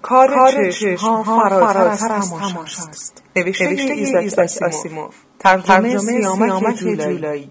کار چشم‌ها فراتر از تماشا است. نوشته ایزاک آسیموف، ترجمه سیامک جولایی.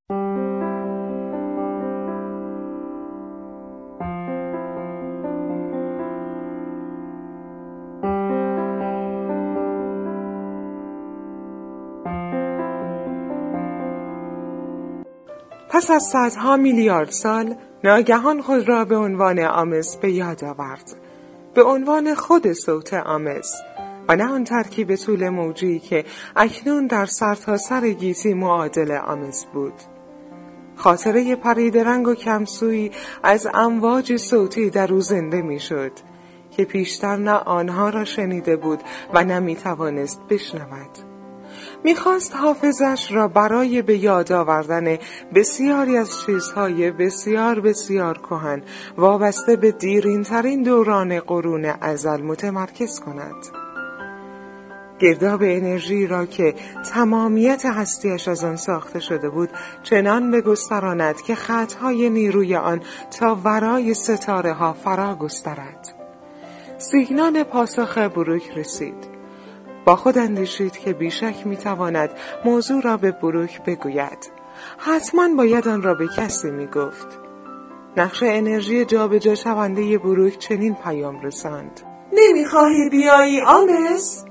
پس از صدها میلیارد سال ناگهان خود را به عنوان آمس به یاد آورد، به عنوان خود صوت آمس و نه آن ترکیب طول موجی که اکنون در سرتاسر گیتی معادل آمس بود. خاطره پرید رنگ و کمسویی از امواج صوتی در او زنده می شد که پیشتر نه آنها را شنیده بود و نه می توانست بشنود. می‌خواست حافظش را برای به یاد آوردن بسیاری از چیزهای بسیار بسیار کهن وابسته به دیرین‌ترین دوران قرون ازل متمرکز کند. گرداب انرژی را که تمامیت هستیش از آن ساخته شده بود چنان بگستراند که خطهای نیروی آن تا ورای ستاره ها فرا گسترد. سیگنال پاسخ بروک رسید. با خود اندیشید که بیشک میتواند موضوع را به بروک بگوید. حتما باید آن را به کسی میگفت. نقش انرژی جابجا شونده بروک چنین پیام رساند: نمیخواهی بیایی آمس؟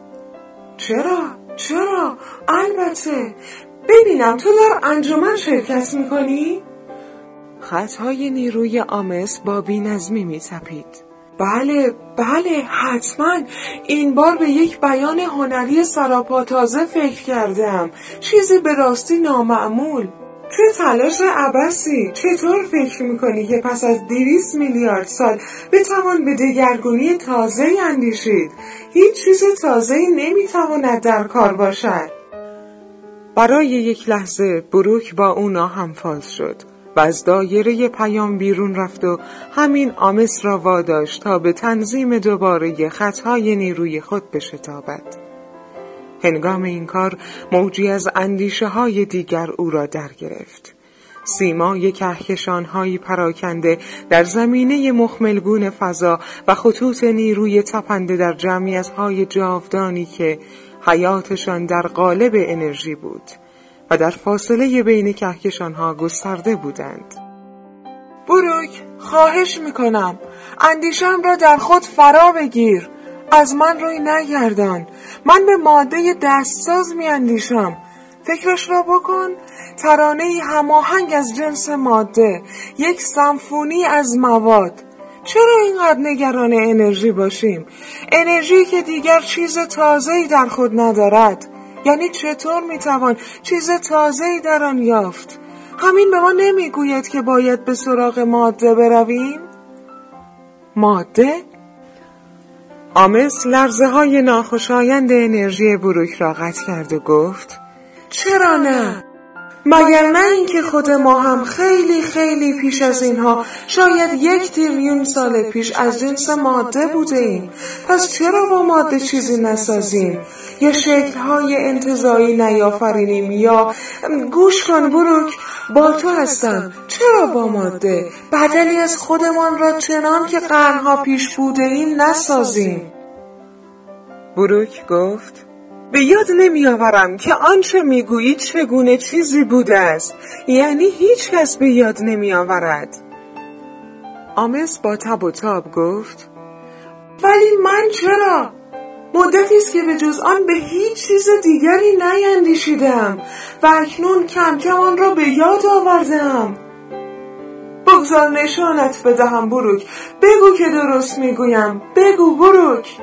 چرا؟ البته. ببینم تو در انجمن شرکت میکنی؟ خطهای نیروی آمس با بی‌نظمی میتپید. بله حتما. این بار به یک بیان هنری سراپا تازه فکر کردم، چیزی به راستی نامعمول. چه تلاش عبثی. چطور فکر میکنی که پس از 200 میلیارد سال بتوان به دگرگونی تازه‌ای اندیشید؟ هیچ چیز تازه‌ای نمیتواند در کار باشد. برای یک لحظه بروک با او ناهمفاز شد و از دایره پیام بیرون رفت و همین آمس را واداشت تا به تنظیم دوباره خطهای نیروی خود بشتابد. هنگام این کار موجی از اندیشه های دیگر او را در گرفت. سیمای کهکشان‌هایی پراکنده در زمینه مخملگون فضا و خطوط نیروی تپنده در جمعیت‌های جاودانی که حیاتشان در قالب انرژی بود و در فاصله بین کهکشان‌ها گسترده بودند. بروک، خواهش میکنم اندیشم را در خود فرا بگیر. از من روی نگردان. من به ماده دستساز میاندیشم. فکرش را بکن. ترانه‌ای هماهنگ از جنس ماده، یک سمفونی از مواد. چرا اینقدر نگران انرژی باشیم؟ انرژی که دیگر چیز تازه‌ای در خود ندارد. یعنی چطور میتوان چیز تازه‌ای در آن یافت؟ همین به ما نمیگوید که باید به سراغ ماده برویم؟ ماده؟ آمس لرزه های ناخوشایند انرژی بروک را قطع کرد و گفت: چرا نه؟ مگر نه اینکه خود ما هم خیلی خیلی پیش از اینها، شاید 1 تریلیون سال پیش از جنس ماده بوده ایم. پس چرا با ماده چیزی نسازیم؟ یا شکل‌های انتزاعی نیافرینیم؟ یا گوش کن بروک، با تو هستم. چرا با ماده بدلی از خودمان را چنان که قرنها پیش بوده ایم نسازیم؟ بروک گفت: به یاد نمیآورم که آنچه میگویی چگونه چیزی بوده است. یعنی هیچ کس به یاد نمیآورد. آمس با تب و تاب گفت: ولی من چرا؟ مدتی است که به جز آن به هیچ چیز دیگری نیندیشیدم و اکنون کم کم آن را به یاد آوردم. بگذار نشانت بدهم بروک. بگو که درست میگویم. بگو بروک.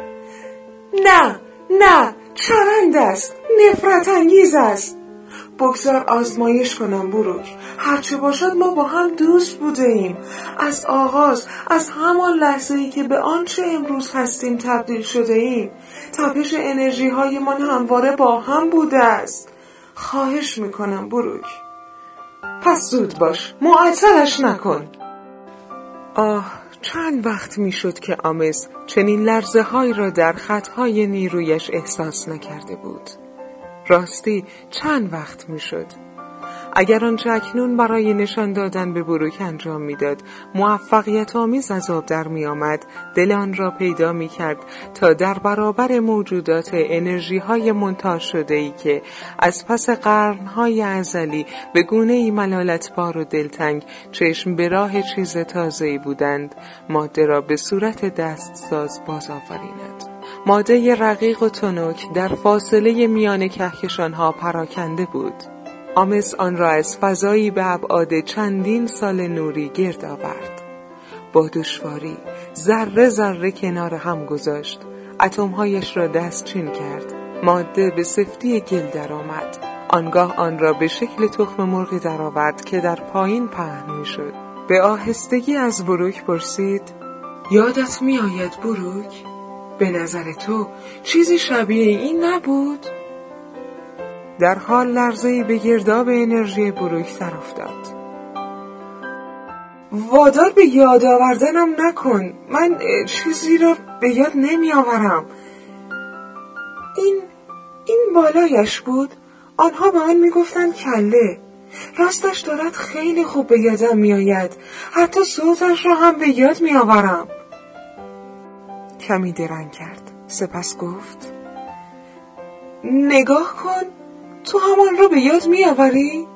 نه چرند است. نفرت انگیز است. بگذار آزمایش کنم بروک. هرچه باشد ما با هم دوست بوده ایم. از آغاز، از همان لحظه‌ای که به آنچه امروز هستیم تبدیل شده ایم، تپش انرژی های من همواره با هم بوده است. خواهش میکنم بروک. پس زود باش. معطلش نکن. چند وقت میشد که آمس چنین لرزه های را در خطهای نیرویش احساس نکرده بود. راستی چند وقت میشد؟ اگر آنچه اکنون برای نشان دادن به بروک انجام میداد موفقیت آمیز از آب در می آمد، دل آن را پیدا می کرد تا در برابر موجودات انرژی های منتاج شده ای که از پس قرنهای ازلی به گونه‌ای ملالتبار و دلتنگ چشم به راه چیز تازه‌ای بودند، ماده را به صورت دستساز باز آفریند. ماده رقیق و تنک در فاصله میان کهکشان‌ها پراکنده بود. آمس آن را از فضایی به ابعاد چندین سال نوری گرد آورد. با دشواری ذره ذره کنار هم گذاشت، اتم‌هایش را دستچین کرد. ماده به سفتی گل درآمد. آنگاه آن را به شکل تخم مرغی درآورد که در پایین پهن می‌شد. به آهستگی از بروک پرسید: یادت می‌آید بروک؟ به نظر تو چیزی شبیه این نبود؟ در حال لرزه‌ای به گرداب انرژی بروک سر افتاد. وادار به یاد آوردنم نکن، من چیزی را به یاد نمی آورم. این بالایش بود؟ آنها به آن می گفتن کله. راستش دارد خیلی خوب به یادم می آید، حتی صوتش را هم به یاد می آورم. کمی درنگ کرد، سپس گفت: نگاه کن، تو همان را به یاد می آوری؟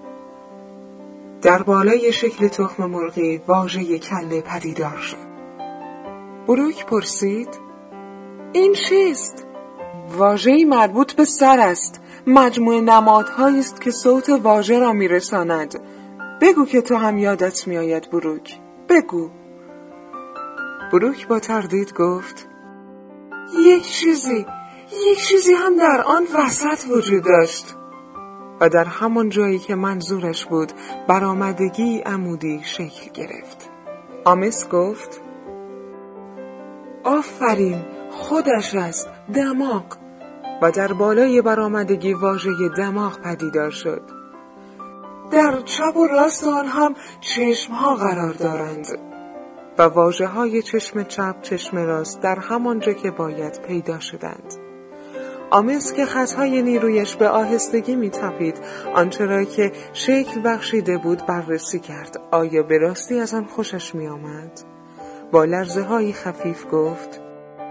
در بالای شکل تخم مرغی واژه کله پدیدار شد. بروک پرسید: این چیست؟ واژه‌ای مربوط به سر است، مجموعه نمادهایی است که صوت واژه را میرساند. بگو که تو هم یادت میآید بروک، بگو. بروک با تردید گفت: یک چیزی هم در آن وسط وجود داشت. و در همان جایی که منظورش بود برآمدگی عمودی شکل گرفت. آمس گفت: آفرین، خودش است، دماغ. و در بالای برآمدگی واژه دماغ پدیدار شد. در چپ و راست آن هم چشمها قرار دارند. و واژه های چشم چپ، چشم راست در همان جا که باید پیدا شدند. آمس که خطهای نیرویش به آهستگی می‌تپید، آنچه را که شکل بخشیده بود بررسی کرد. آیا به راستی از آن خوشش می‌آمد؟ با لرزه‌های خفیف گفت: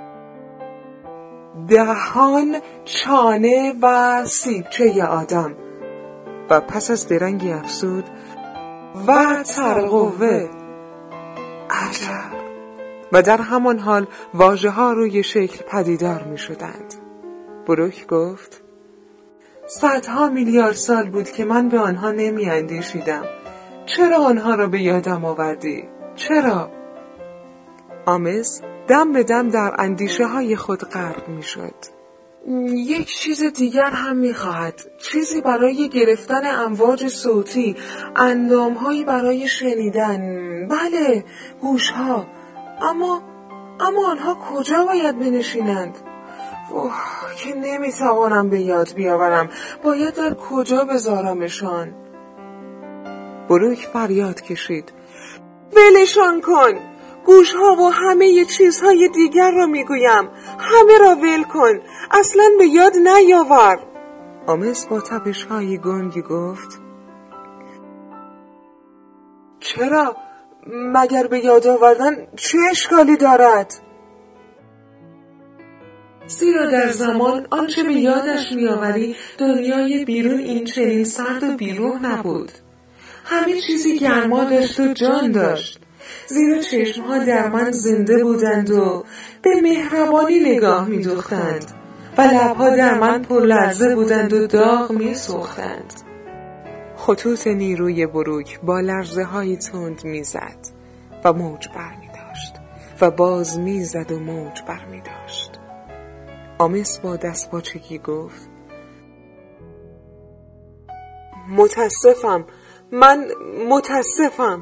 دهان، چانه و سیبچه آدم. و پس از درنگی افزود: و ترقوه. عجب. و در همان حال واژه‌ها روی شکل پدیدار می‌شدند. بروک گفت: صدها میلیارد سال بود که من به آنها نمی اندیشیدم. چرا آنها را به یادم آوردی؟ چرا؟ آمس دم به دم در اندیشه های خود غرق می شد. یک چیز دیگر هم می خواهد. چیزی برای گرفتن امواج صوتی، اندامهایی برای شنیدن. بله، گوشها. اما آنها کجا باید بنشینند؟ که نمیتوانم به یاد بیاورم. باید در کجا بذارمشان؟ بروک فریاد کشید: ولشان کن! گوشها و همه چیزهای دیگر را میگویم، همه را ول کن، اصلا به یاد نیاور. آمس با تپش‌های گنگی گفت: چرا؟ مگر به یاد آوردن چه اشکالی دارد؟ زیرا در زمان آنچه به یادش میآوری دنیای بیرون این چنین سرد و بیروح نبود. همه چیزی گرما داشت و جان داشت. زیرا چشمها در من زنده بودند و به مهربانی نگاه می‌دوختند و لبها در من پر لرزه بودند و داغ می‌سوختند. خطوط نیروی بروک با لرزه‌های تند می‌زد و موج برمی‌داشت و باز می‌زد و موج برمی‌داشت. آمس با دستپاچگی گفت: من متاسفم.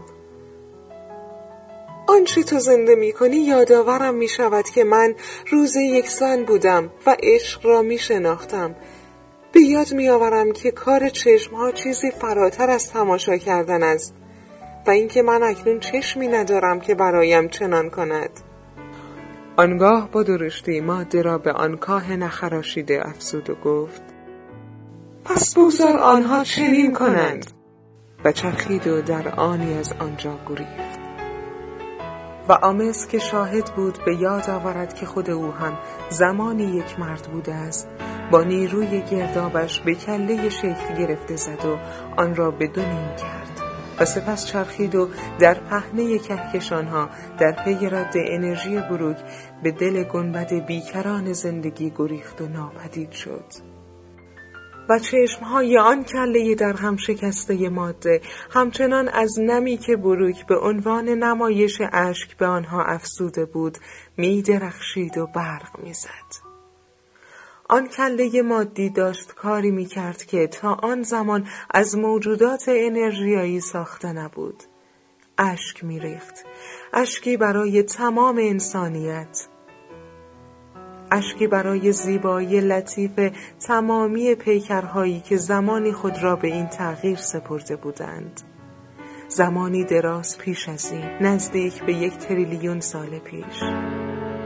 آنچه تو زنده می کنی یادآورم می شود که من روز یکسان بودم و عشق را می شناختم. به یاد می آورم که کار چشمها چیزی فراتر از تماشا کردن است و اینکه من اکنون چشمی ندارم که برایم چنان کند. آنگاه با درشتی ماده را به آن کاه نخراشیده افزود و گفت: پس بگذار آنها چنین کنند. و چرخید و در آنی از آنجا گریخت. و آمس که شاهد بود به یاد آورد که خود او هم زمانی یک مرد بوده است، با نیروی گردابش به کله شکل گرفته زد و آن را به دو نیم کرد و سپس چرخید و در پهنه کهکشانها در پی رد انرژی بروک به دل گنبد بیکران زندگی گریخت و ناپدید شد. و چشمهای آن کله در هم شکسته ماده همچنان از نمی که بروک به عنوان نمایش اشک به آنها افزوده بود می درخشید و برق می زد. آن کله مادی داشت کاری می کرد که تا آن زمان از موجودات انرژیایی ساخته نبود. اشک می ریخت، اشکی برای تمام انسانیت، اشکی برای زیبایی لطیف تمامی پیکرهایی که زمانی خود را به این تغییر سپرده بودند. زمانی دراز پیش از این، نزدیک به 1 تریلیون سال پیش.